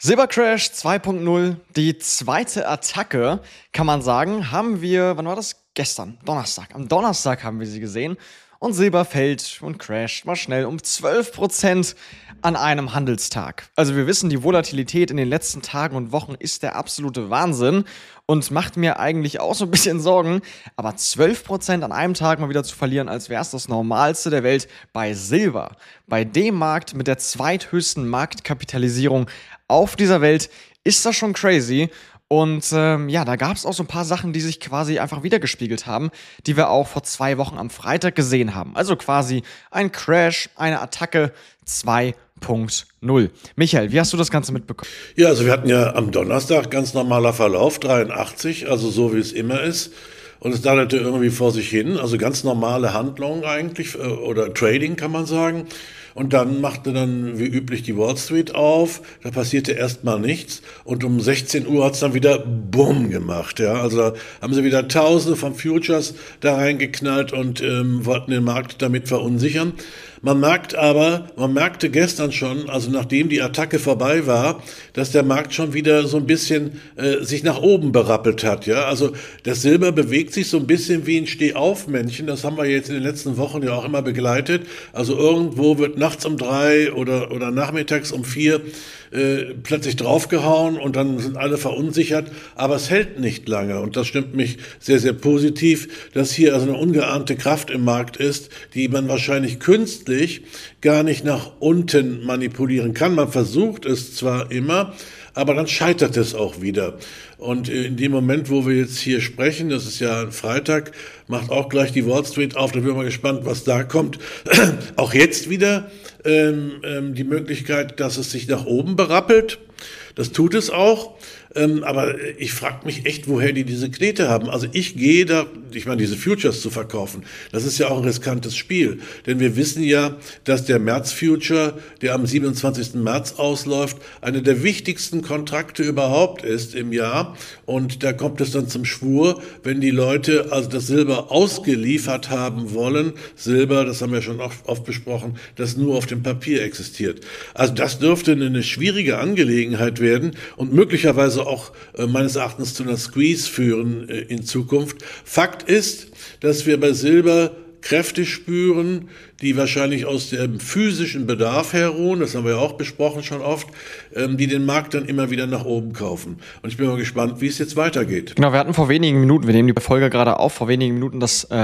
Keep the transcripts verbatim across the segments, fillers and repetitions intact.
Silbercrash zwei Punkt null, die zweite Attacke, kann man sagen, haben wir, wann war das? Gestern, Donnerstag. Am Donnerstag haben wir sie gesehen und Silber fällt und crasht mal schnell um zwölf Prozent an einem Handelstag. Also wir wissen, die Volatilität in den letzten Tagen und Wochen ist der absolute Wahnsinn und macht mir eigentlich auch so ein bisschen Sorgen, aber zwölf Prozent an einem Tag mal wieder zu verlieren, als wäre es das Normalste der Welt bei Silber. Bei dem Markt mit der zweithöchsten Marktkapitalisierung auf dieser Welt ist das schon crazy. Und ähm, ja, da gab es auch so ein paar Sachen, die sich quasi einfach wiedergespiegelt haben, die wir auch vor zwei Wochen am Freitag gesehen haben. Also quasi ein Crash, eine Attacke zwei Punkt null. Michael, wie hast du das Ganze mitbekommen? Ja, also wir hatten ja am Donnerstag ganz normaler Verlauf, dreiundachtzig, also so wie es immer ist. Und es daddelte irgendwie vor sich hin, also ganz normale Handlungen eigentlich, oder Trading kann man sagen. Und dann machte dann wie üblich die Wall Street auf, da passierte erstmal nichts und um sechzehn Uhr hat's dann wieder Bumm gemacht. Ja, also da haben sie wieder Tausende von Futures da reingeknallt und ähm, wollten den Markt damit verunsichern. Man merkt aber, man merkte gestern schon, also nachdem die Attacke vorbei war, dass der Markt schon wieder so ein bisschen äh, sich nach oben berappelt hat. Ja, also das Silber bewegt sich so ein bisschen wie ein Stehaufmännchen. Das haben wir jetzt in den letzten Wochen ja auch immer begleitet. Also irgendwo wird nachts um drei oder oder nachmittags um vier äh, plötzlich draufgehauen und dann sind alle verunsichert. Aber es hält nicht lange und das stimmt mich sehr sehr positiv, dass hier also eine ungeahnte Kraft im Markt ist, die man wahrscheinlich künstlich gar nicht nach unten manipulieren kann. Man versucht es zwar immer, aber dann scheitert es auch wieder. Und in dem Moment, wo wir jetzt hier sprechen, das ist ja Freitag, macht auch gleich die Wall Street auf, da bin ich mal gespannt, was da kommt. Auch jetzt wieder ähm, ähm, die Möglichkeit, dass es sich nach oben berappelt. Das tut es auch. Ähm, aber ich frage mich echt, woher die diese Knete haben. Also ich gehe da, ich meine, diese Futures zu verkaufen, das ist ja auch ein riskantes Spiel. Denn wir wissen ja, dass der März-Future, der am siebenundzwanzigsten März ausläuft, eine der wichtigsten Kontrakte überhaupt ist im Jahr. Und da kommt es dann zum Schwur, wenn die Leute also das Silber ausgeliefert haben wollen. Silber, das haben wir schon oft, oft besprochen, das nur auf dem Papier existiert. Also das dürfte eine schwierige Angelegenheit werden und möglicherweise auch äh, meines Erachtens zu einer Squeeze führen äh, in Zukunft. Fakt ist, dass wir bei Silber Kräfte spüren, die wahrscheinlich aus dem physischen Bedarf herruhen, das haben wir ja auch besprochen schon oft, ähm, die den Markt dann immer wieder nach oben kaufen. Und ich bin mal gespannt, wie es jetzt weitergeht. Genau, wir hatten vor wenigen Minuten, wir nehmen die Folge gerade auf, vor wenigen Minuten das äh,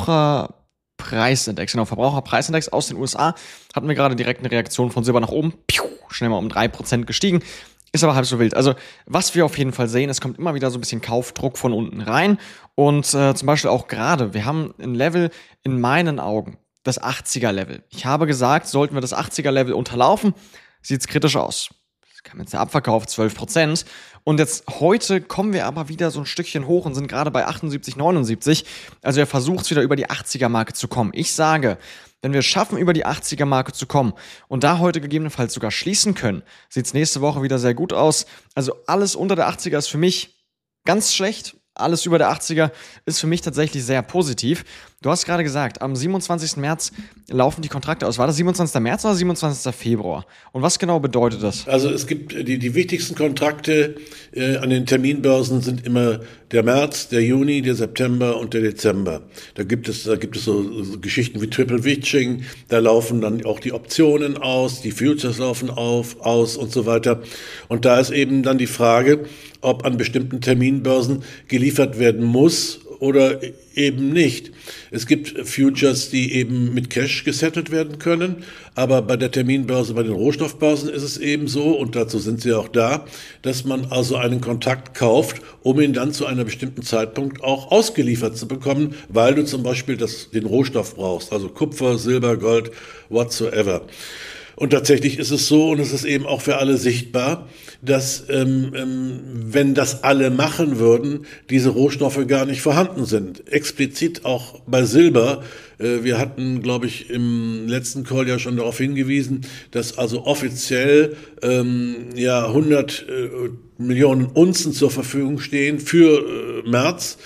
Verbraucherpreisindex, genau, Verbraucherpreisindex aus den U S A, hatten wir gerade direkt eine Reaktion von Silber nach oben, piu, schnell mal um drei Prozent gestiegen. Ist aber halb so wild. Also, was wir auf jeden Fall sehen, es kommt immer wieder so ein bisschen Kaufdruck von unten rein. Und äh, zum Beispiel auch gerade, wir haben ein Level in meinen Augen, das achtziger-Level. Ich habe gesagt, sollten wir das achtziger-Level unterlaufen, sieht es kritisch aus. Das kam jetzt der Abverkauf, zwölf Prozent. Und jetzt heute kommen wir aber wieder so ein Stückchen hoch und sind gerade bei achtundsiebzig, neunundsiebzig. Also er versucht wieder über die achtziger-Marke zu kommen. Ich sage, wenn wir es schaffen, über die achtziger-Marke zu kommen und da heute gegebenenfalls sogar schließen können, sieht es nächste Woche wieder sehr gut aus. Also alles unter der achtziger ist für mich ganz schlecht. Alles über der achtziger ist für mich tatsächlich sehr positiv. Du hast gerade gesagt, am siebenundzwanzigsten März laufen die Kontrakte aus. War das siebenundzwanzigsten März oder siebenundzwanzigsten Februar? Und was genau bedeutet das? Also es gibt die, die wichtigsten Kontrakte äh, an den Terminbörsen sind immer der März, der Juni, der September und der Dezember. Da gibt es, da gibt es so, so Geschichten wie Triple Witching, da laufen dann auch die Optionen aus, die Futures laufen auf, aus und so weiter. Und da ist eben dann die Frage, ob an bestimmten Terminbörsen geliefert werden muss oder eben nicht. Es gibt Futures, die eben mit Cash gesettelt werden können, aber bei der Terminbörse, bei den Rohstoffbörsen ist es eben so, und dazu sind sie auch da, dass man also einen Kontrakt kauft, um ihn dann zu einem bestimmten Zeitpunkt auch ausgeliefert zu bekommen, weil du zum Beispiel das, den Rohstoff brauchst, also Kupfer, Silber, Gold, whatsoever. Und tatsächlich ist es so, und es ist eben auch für alle sichtbar, dass ähm, ähm, wenn das alle machen würden, diese Rohstoffe gar nicht vorhanden sind. Explizit auch bei Silber. Äh, wir hatten, glaube ich, im letzten Call ja schon darauf hingewiesen, dass also offiziell ähm, ja hundert äh, Millionen Unzen zur Verfügung stehen für äh, März.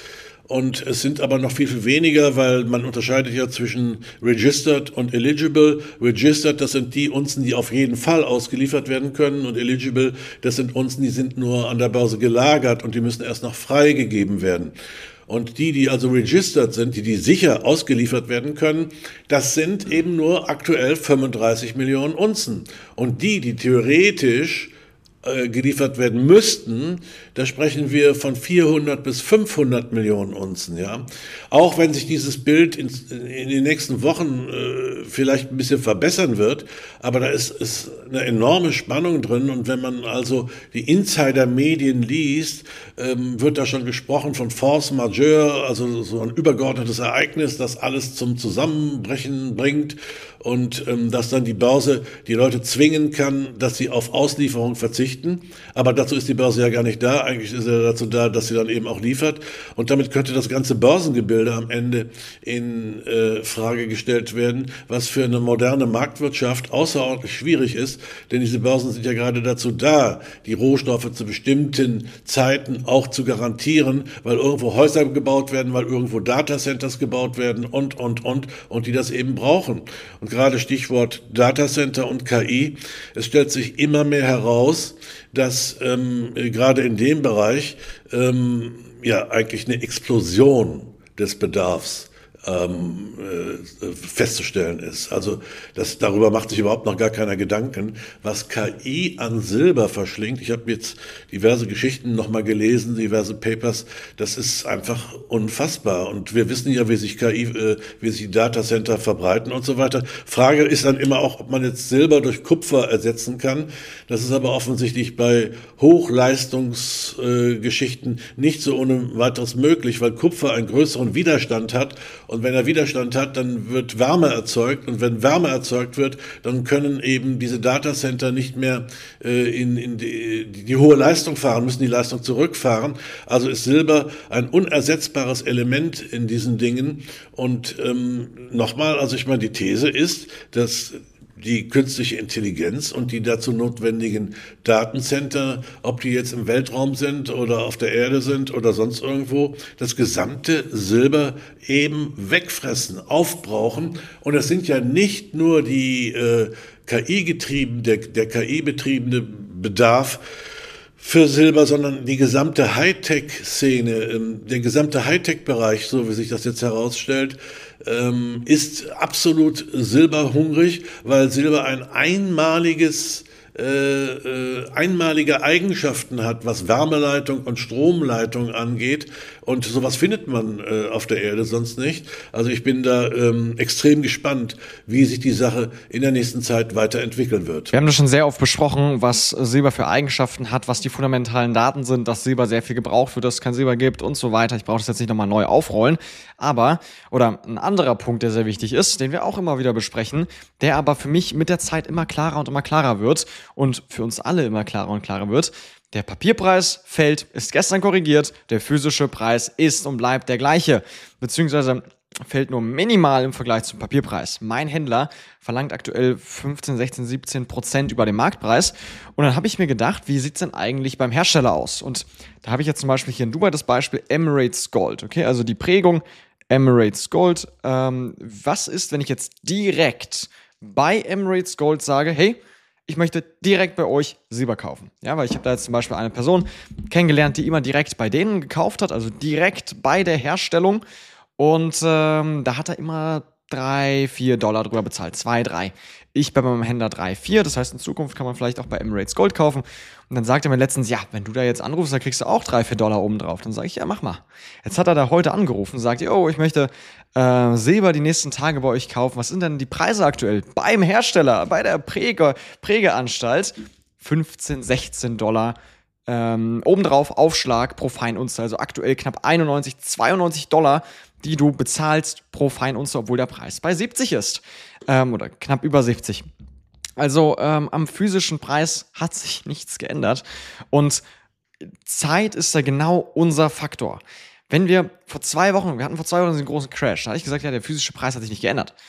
Und es sind aber noch viel, viel weniger, weil man unterscheidet ja zwischen registered und eligible. Registered, das sind die Unzen, die auf jeden Fall ausgeliefert werden können. Und eligible, das sind Unzen, die sind nur an der Börse gelagert und die müssen erst noch freigegeben werden. Und die, die also registered sind, die, die sicher ausgeliefert werden können, das sind eben nur aktuell fünfunddreißig Millionen Unzen. Und die, die theoretisch äh, geliefert werden müssten, da sprechen wir von vierhundert bis fünfhundert Millionen Unzen, ja. Auch wenn sich dieses Bild in, in den nächsten Wochen äh, vielleicht ein bisschen verbessern wird, aber da ist, ist eine enorme Spannung drin. Und wenn man also die Insider-Medien liest, ähm, wird da schon gesprochen von Force Majeure, also so ein übergeordnetes Ereignis, das alles zum Zusammenbrechen bringt und ähm, dass dann die Börse die Leute zwingen kann, dass sie auf Auslieferung verzichten. Aber dazu ist die Börse ja gar nicht da. Eigentlich ist sie dazu da, dass sie dann eben auch liefert. Und damit könnte das ganze Börsengebilde am Ende in äh, Frage gestellt werden, was für eine moderne Marktwirtschaft außerordentlich schwierig ist. Denn diese Börsen sind ja gerade dazu da, die Rohstoffe zu bestimmten Zeiten auch zu garantieren, weil irgendwo Häuser gebaut werden, weil irgendwo Datacenters gebaut werden und, und, und, und die das eben brauchen. Und gerade Stichwort Datacenter und K I. Es stellt sich immer mehr heraus, dass ähm, gerade in dem Bereich ähm, ja eigentlich eine Explosion des Bedarfs ähm, äh, festzustellen ist. Also das, darüber macht sich überhaupt noch gar keiner Gedanken, was K I an Silber verschlingt. Ich habe jetzt diverse Geschichten nochmal gelesen, diverse Papers. Das ist einfach unfassbar. Und wir wissen ja, wie sich K I, äh, wie sich die Datacenter verbreiten und so weiter. Frage ist dann immer auch, ob man jetzt Silber durch Kupfer ersetzen kann. Das ist aber offensichtlich bei Hochleistungsgeschichten äh, nicht so ohne weiteres möglich, weil Kupfer einen größeren Widerstand hat. Und wenn er Widerstand hat, dann wird Wärme erzeugt. Und wenn Wärme erzeugt wird, dann können eben diese Datacenter nicht mehr äh, in, in die, die hohe Leistung fahren, müssen die Leistung zurückfahren. Also ist Silber ein unersetzbares Element in diesen Dingen. Und ähm, nochmal, also ich meine, die These ist, dass die künstliche Intelligenz und die dazu notwendigen Datencenter, ob die jetzt im Weltraum sind oder auf der Erde sind oder sonst irgendwo, das gesamte Silber eben wegfressen, aufbrauchen. Und es sind ja nicht nur die äh, K I-getrieben, der, der K I-betriebene Bedarf für Silber, sondern die gesamte Hightech-Szene, der gesamte Hightech-Bereich, so wie sich das jetzt herausstellt, ist absolut silberhungrig, weil Silber ein einmaliges Äh, äh, einmalige Eigenschaften hat, was Wärmeleitung und Stromleitung angeht. Und sowas findet man äh, auf der Erde sonst nicht. Also ich bin da ähm, extrem gespannt, wie sich die Sache in der nächsten Zeit weiterentwickeln wird. Wir haben das schon sehr oft besprochen, was Silber für Eigenschaften hat, was die fundamentalen Daten sind, dass Silber sehr viel gebraucht wird, dass es kein Silber gibt und so weiter. Ich brauche das jetzt nicht nochmal neu aufrollen. Aber, oder ein anderer Punkt, der sehr wichtig ist, den wir auch immer wieder besprechen, der aber für mich mit der Zeit immer klarer und immer klarer wird und für uns alle immer klarer und klarer wird. Der Papierpreis fällt, ist gestern korrigiert, der physische Preis ist und bleibt der gleiche, beziehungsweise fällt nur minimal im Vergleich zum Papierpreis. Mein Händler verlangt aktuell fünfzehn, sechzehn, siebzehn Prozent über den Marktpreis. Und dann habe ich mir gedacht, wie sieht es denn eigentlich beim Hersteller aus? Und da habe ich jetzt zum Beispiel hier in Dubai das Beispiel Emirates Gold. Okay, also die Prägung Emirates Gold. Ähm, was ist, wenn ich jetzt direkt bei Emirates Gold sage, hey, ich möchte direkt bei euch Silber kaufen. Ja, weil ich habe da jetzt zum Beispiel eine Person kennengelernt, die immer direkt bei denen gekauft hat, also direkt bei der Herstellung. Und ähm, da hat er immer drei, vier Dollar drüber bezahlt. Zwei, drei. Ich bei meinem Händler drei, vier. Das heißt, in Zukunft kann man vielleicht auch bei Emirates Gold kaufen. Und dann sagt er mir letztens, ja, wenn du da jetzt anrufst, dann kriegst du auch drei, vier Dollar oben drauf. Dann sage ich, ja, mach mal. Jetzt hat er da heute angerufen und sagt, oh, ich möchte äh, Silber die nächsten Tage bei euch kaufen. Was sind denn die Preise aktuell? Beim Hersteller, bei der Präge, Prägeanstalt. fünfzehn, sechzehn Dollar. Ähm, obendrauf Aufschlag pro Feinunze. Also aktuell knapp einundneunzig, zweiundneunzig Dollar, die du bezahlst pro Feinunze, obwohl der Preis bei siebzig ist. Ähm, oder knapp über siebzig. Also ähm, am physischen Preis hat sich nichts geändert. Und Zeit ist da genau unser Faktor. Wenn wir vor zwei Wochen, wir hatten vor zwei Wochen einen großen Crash, da hatte ich gesagt, ja, der physische Preis hat sich nicht geändert.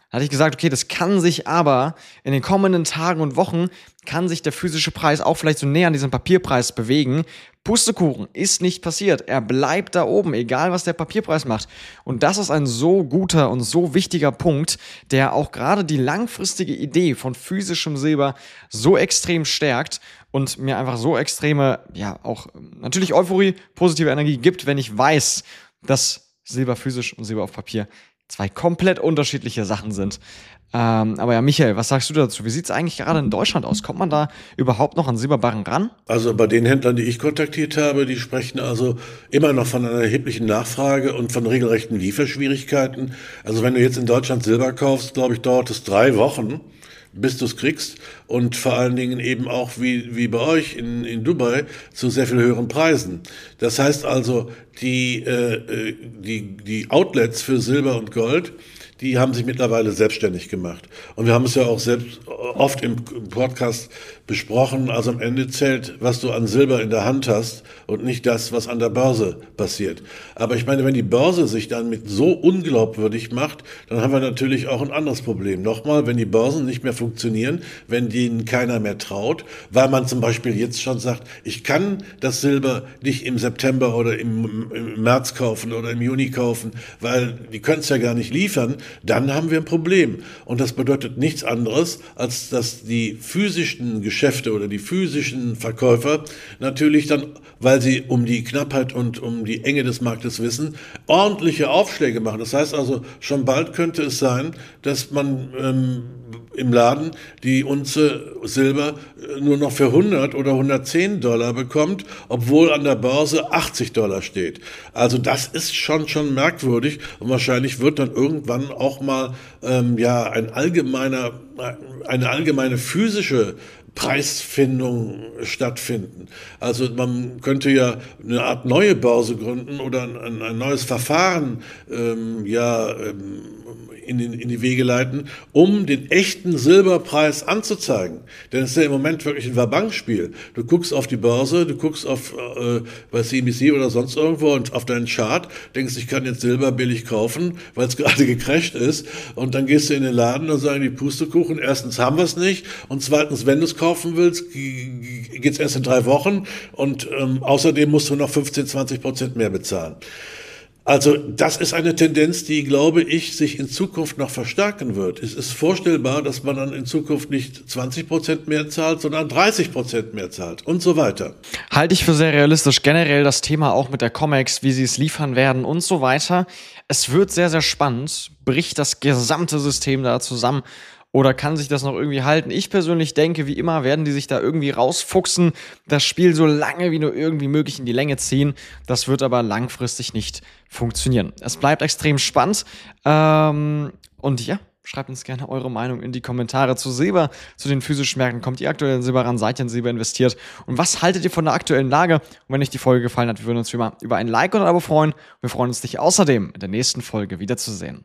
Da hatte ich gesagt, okay, das kann sich aber in den kommenden Tagen und Wochen, kann sich der physische Preis auch vielleicht so näher an diesem Papierpreis bewegen. Pustekuchen, ist nicht passiert. Er bleibt da oben, egal was der Papierpreis macht. Und das ist ein so guter und so wichtiger Punkt, der auch gerade die langfristige Idee von physischem Silber so extrem stärkt und mir einfach so extreme, ja, auch natürlich Euphorie, positive Energie gibt, wenn ich weiß, dass Silber physisch und Silber auf Papier zwei komplett unterschiedliche Sachen sind. Ähm, aber ja, Michael, was sagst du dazu? Wie sieht es eigentlich gerade in Deutschland aus? Kommt man da überhaupt noch an Silberbarren ran? Also bei den Händlern, die ich kontaktiert habe, die sprechen also immer noch von einer erheblichen Nachfrage und von regelrechten Lieferschwierigkeiten. Also wenn du jetzt in Deutschland Silber kaufst, glaube ich, dauert es drei Wochen, bis du es kriegst, und vor allen Dingen eben auch wie, wie bei euch in, in Dubai zu sehr viel höheren Preisen. Das heißt also, die, äh, die, die Outlets für Silber und Gold, die haben sich mittlerweile selbstständig gemacht. Und wir haben es ja auch selbst oft im Podcast besprochen. Also am Ende zählt, was du an Silber in der Hand hast und nicht das, was an der Börse passiert. Aber ich meine, wenn die Börse sich dann mit so unglaubwürdig macht, dann haben wir natürlich auch ein anderes Problem. Nochmal, wenn die Börsen nicht mehr funktionieren, wenn denen keiner mehr traut, weil man zum Beispiel jetzt schon sagt, ich kann das Silber nicht im September oder im, im März kaufen oder im Juni kaufen, weil die können es ja gar nicht liefern, dann haben wir ein Problem. Und das bedeutet nichts anderes, als dass die physischen Geschäfte oder die physischen Verkäufer natürlich dann, weil sie um die Knappheit und um die Enge des Marktes wissen, ordentliche Aufschläge machen. Das heißt also, schon bald könnte es sein, dass man ähm, im Laden die Unze Silber nur noch für hundert oder hundertzehn Dollar bekommt, obwohl an der Börse achtzig Dollar steht. Also das ist schon schon merkwürdig, und wahrscheinlich wird dann irgendwann auch mal ähm, ja ein allgemeiner eine allgemeine physische Preisfindung stattfinden. Also man könnte ja eine Art neue Börse gründen oder ein, ein neues Verfahren ähm, ja ähm, in, in die Wege leiten, um den echten Silberpreis anzuzeigen. Denn es ist ja im Moment wirklich ein Wabankspiel. Du guckst auf die Börse, du guckst auf äh, bei C N B C oder sonst irgendwo und auf deinen Chart, denkst, ich kann jetzt Silber billig kaufen, weil es gerade gecrasht ist, und dann gehst du in den Laden und sagen die Pustekuchen, erstens haben wir es nicht und zweitens, wenn du es kaufen willst, geht es erst in drei Wochen und ähm, außerdem musst du noch fünfzehn, zwanzig Prozent mehr bezahlen. Also das ist eine Tendenz, die, glaube ich, sich in Zukunft noch verstärken wird. Es ist vorstellbar, dass man dann in Zukunft nicht zwanzig Prozent mehr zahlt, sondern dreißig Prozent mehr zahlt und so weiter. Halte ich für sehr realistisch. Generell das Thema auch mit der Comex, wie sie es liefern werden und so weiter. Es wird sehr, sehr spannend. Bricht das gesamte System da zusammen? Oder kann sich das noch irgendwie halten? Ich persönlich denke, wie immer, werden die sich da irgendwie rausfuchsen, das Spiel so lange wie nur irgendwie möglich in die Länge ziehen. Das wird aber langfristig nicht funktionieren. Es bleibt extrem spannend. Ähm, und ja, schreibt uns gerne eure Meinung in die Kommentare zu Silber, zu den physischen Märkten. Kommt ihr aktuell in Silber ran? Seid ihr in Silber investiert? Und was haltet ihr von der aktuellen Lage? Und wenn euch die Folge gefallen hat, wir würden uns wie immer über ein Like und ein Abo freuen. Wir freuen uns, dich außerdem in der nächsten Folge wiederzusehen.